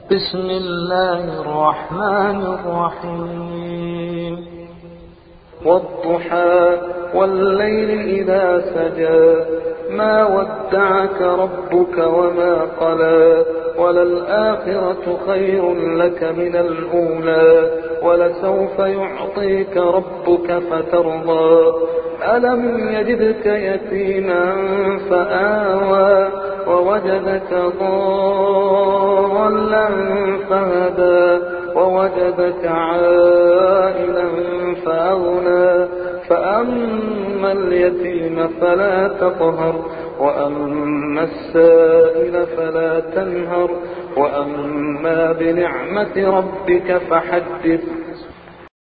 بسم الله الرحمن الرحيم والضحى والليل إذا سجى ما ودعك ربك وما قلى وللآخرة خير لك من الأولى ولسوف يعطيك ربك فترضى ألم يجدك يتيما فآوى ووجدك ضالا فهدى ووجدك عائلا فأغنى فأما اليتيم فلا تقهر وأما السائل فلا تنهر وأما بنعمة ربك فحدث